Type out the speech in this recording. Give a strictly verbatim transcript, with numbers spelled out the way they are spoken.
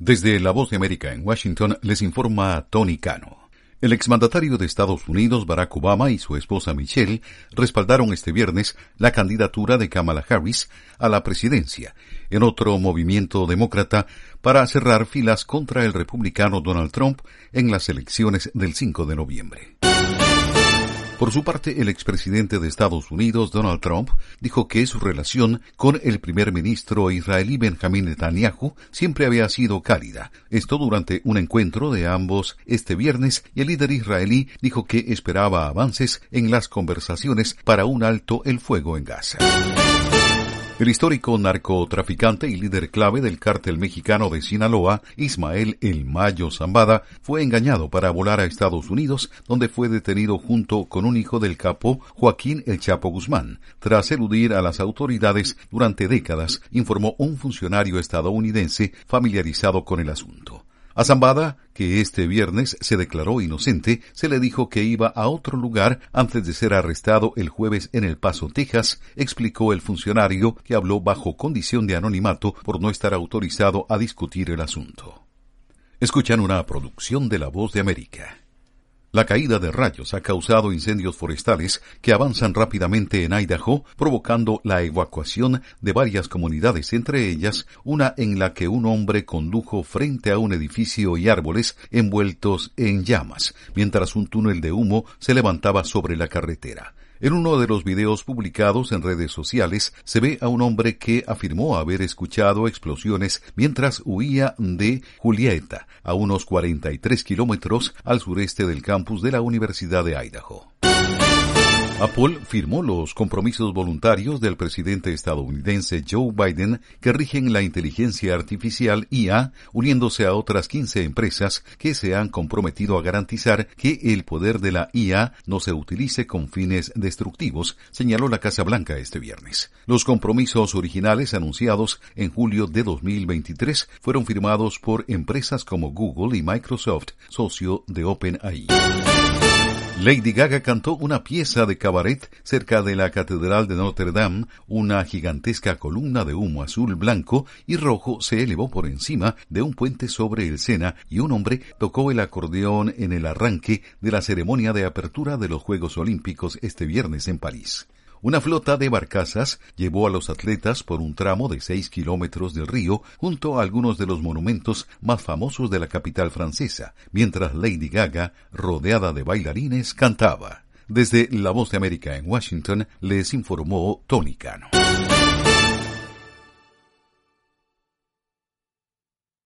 Desde La Voz de América en Washington les informa Tony Cano. El exmandatario de Estados Unidos, Barack Obama, y su esposa Michelle respaldaron este viernes la candidatura de Kamala Harris a la presidencia, en otro movimiento demócrata para cerrar filas contra el republicano Donald Trump en las elecciones del cinco de noviembre. Por su parte, el expresidente de Estados Unidos, Donald Trump, dijo que su relación con el primer ministro israelí Benjamín Netanyahu siempre había sido cálida. Esto durante un encuentro de ambos este viernes, y el líder israelí dijo que esperaba avances en las conversaciones para un alto el fuego en Gaza. El histórico narcotraficante y líder clave del cártel mexicano de Sinaloa, Ismael El Mayo Zambada, fue engañado para volar a Estados Unidos, donde fue detenido junto con un hijo del capo, Joaquín El Chapo Guzmán, tras eludir a las autoridades durante décadas, informó un funcionario estadounidense familiarizado con el asunto. A Zambada, que este viernes se declaró inocente, se le dijo que iba a otro lugar antes de ser arrestado el jueves en El Paso, Texas, explicó el funcionario, que habló bajo condición de anonimato por no estar autorizado a discutir el asunto. Escuchan una producción de La Voz de América. La caída de rayos ha causado incendios forestales que avanzan rápidamente en Idaho, provocando la evacuación de varias comunidades, entre ellas una en la que un hombre condujo frente a un edificio y árboles envueltos en llamas, mientras un túnel de humo se levantaba sobre la carretera. En uno de los videos publicados en redes sociales se ve a un hombre que afirmó haber escuchado explosiones mientras huía de Julieta, a unos cuarenta y tres kilómetros al sureste del campus de la Universidad de Idaho. Apple firmó los compromisos voluntarios del presidente estadounidense Joe Biden que rigen la inteligencia artificial I A, uniéndose a otras quince empresas que se han comprometido a garantizar que el poder de la I A no se utilice con fines destructivos, señaló la Casa Blanca este viernes. Los compromisos originales anunciados en julio de dos mil veintitrés fueron firmados por empresas como Google y Microsoft, socio de OpenAI. Lady Gaga cantó una pieza de cabaret cerca de la Catedral de Notre Dame. Una gigantesca columna de humo azul, blanco y rojo se elevó por encima de un puente sobre el Sena y un hombre tocó el acordeón en el arranque de la ceremonia de apertura de los Juegos Olímpicos este viernes en París. Una flota de barcazas llevó a los atletas por un tramo de seis kilómetros del río junto a algunos de los monumentos más famosos de la capital francesa, mientras Lady Gaga, rodeada de bailarines, cantaba. Desde La Voz de América en Washington, les informó Tony Cano.